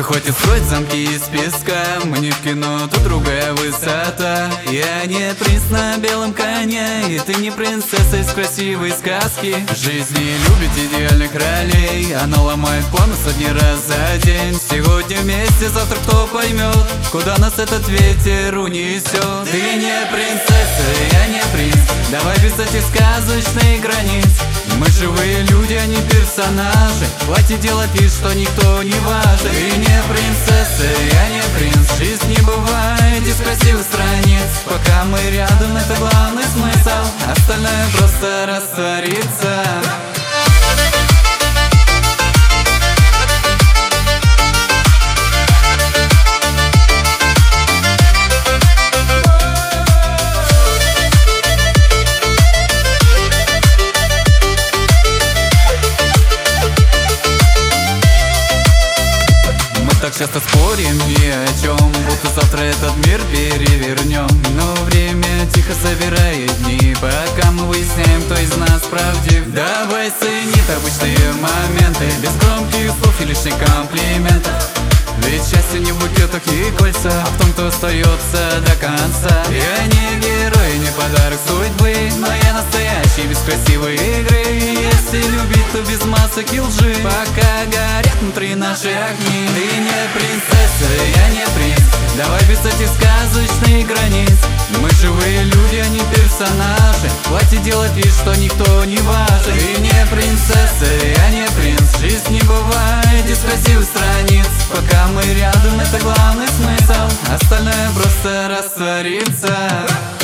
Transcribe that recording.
хватит строить замки из песка. Мы не в кино, тут другая высота. Я не принц на белом коне, и ты не принцесса из красивой сказки. Жизнь не любит идеальных ролей, она ломает планы сотни раз за день. Сегодня вместе, завтра кто поймет, куда нас этот ветер унесет. Ты не принцесса, я не принц, давай без этих сказочных границ. Мы живые люди, а не персонажи. Хватит делать вид, что никто не важен. Ты не принцесса, я не принц. Жизнь не бывает из красивых страниц. Пока мы рядом, это главный смысл, остальное просто растворится. Так часто спорим ни о чем, будто завтра этот мир перевернем. Но время тихо собирает дни, пока мы выясняем, кто из нас правдив. Давай ценить обычные моменты, без громких слов и лишних комплиментов. Ведь счастье не в букетах и кольца, а в том, кто остается до конца. Я не герой, не подарок судьбы, но я настоящий, без красивой игры. Если любить, то без масок и лжи, пока горят внутри наши огни. Ты не принцесса, я не принц, давай без этих сказочных границ. Мы живые люди, а не персонажи. Хватит делать вид, что никто не важен. Ты не принцесса, я не принц. Жизнь не бывает из красивых страниц. Пока мы рядом, это главный смысл, остальное просто растворится.